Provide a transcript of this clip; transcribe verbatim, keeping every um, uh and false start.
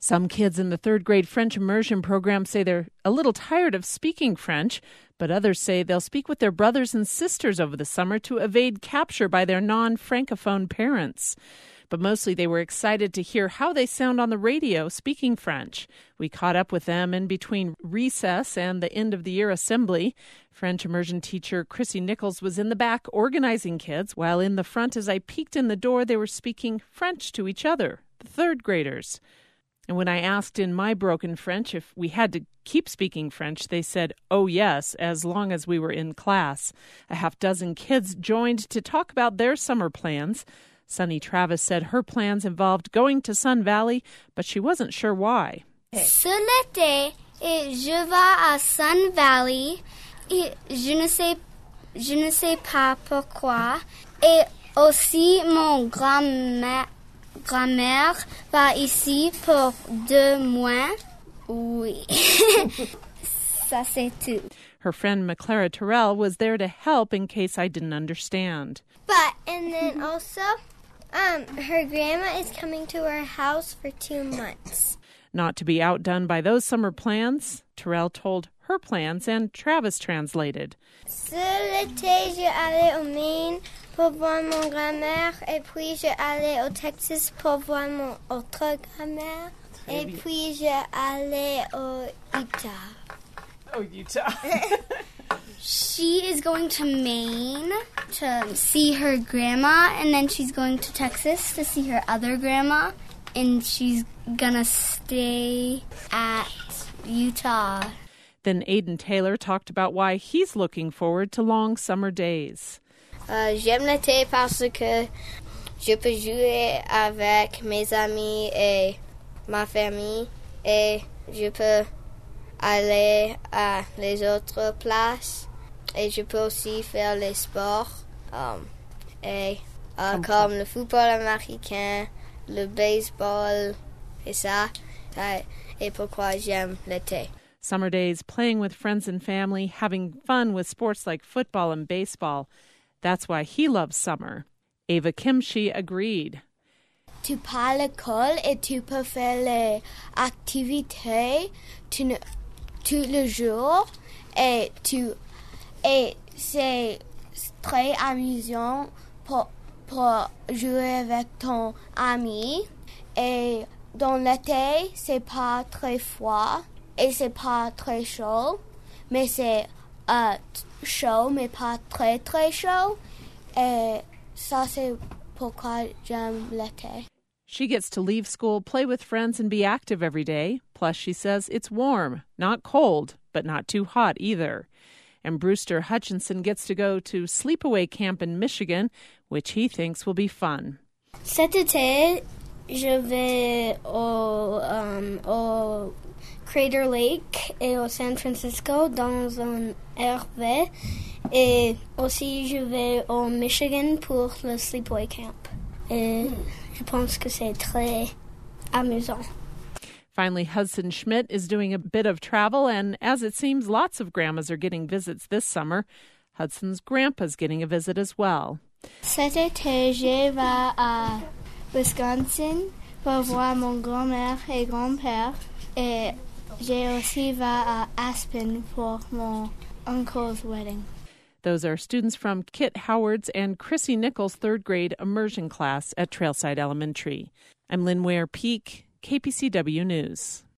Some kids in the third grade French immersion program say they're a little tired of speaking French, but others say they'll speak with their brothers and sisters over the summer to evade capture by their non-francophone parents. But mostly they were excited to hear how they sound on the radio speaking French. We caught up with them in between recess and the end of the year assembly. French immersion teacher Chrissy Nichols was in the back organizing kids, while in the front, as I peeked in the door, they were speaking French to each other, the third graders. And when I asked in my broken French if we had to keep speaking French, they said, oh yes, as long as we were in class. A half dozen kids joined to talk about their summer plans. Sunny Travis said her plans involved going to Sun Valley, but she wasn't sure why. Ce l'été, et je vais à Sun Valley, et je ne sais, je ne sais pas pourquoi. Et aussi mon grand-mère Grand-mère va ici pour deux mois. Oui. Ça, c'est tout. Her friend McClara Terrell was there to help in case I didn't understand. But, and then also, um, her grandma is coming to our house for two months. Not to be outdone by those summer plans, Terrell told her plans and Travis translated. Ce l'été, je allais au Maine pour voir mon grand-mère, et puis je allais au Texas pour voir mon autre grand-mère, et puis je allais au Utah. Oh, Utah. She is going to Maine to see her grandma, and then she's going to Texas to see her other grandma, and she's gonna stay at Utah. Then Aiden Taylor talked about why he's looking forward to long summer days. Uh, j'aime l'été parce que je peux jouer avec mes amis et ma famille, et je peux aller à les autres places, et je peux aussi faire les sports, um, et, uh, comme le football américain, le baseball, et ça, et pourquoi j'aime l'été. Summer days playing with friends and family, having fun with sports like football and baseball. That's why he loves summer. Ava Kimchi agreed. Tu pars à l'école et tu peux faire les activités tous les jours, et, tu, et c'est très amusant pour, pour jouer avec ton ami. Et dans l'été, c'est pas très froid et c'est pas très chaud, mais c'est euh, chaud, mais pas très très chaud. Et ça, c'est pourquoi j'aime l'été. She gets to leave school, play with friends, and be active every day. Plus, she says it's warm, not cold, but not too hot either. And Brewster Hutchinson gets to go to sleepaway camp in Michigan, which he thinks will be fun. Cet été, je vais au, um, au Crater Lake et au San Francisco dans un R V. Et aussi, je vais au Michigan pour le sleepaway camp. Et je pense que c'est très amusant. Finally, Hudson Schmidt is doing a bit of travel, and as it seems, lots of grandmas are getting visits this summer. Hudson's grandpa's getting a visit as well. Cet été, je vais à Wisconsin pour voir mon grand-mère et grand-père. Et j'ai aussi vais à Aspen pour mon uncle's wedding. Those are students from Kit Howard's and Chrissy Nichols' third grade immersion class at Trailside Elementary. I'm Lynn Ware Peak, K P C W News.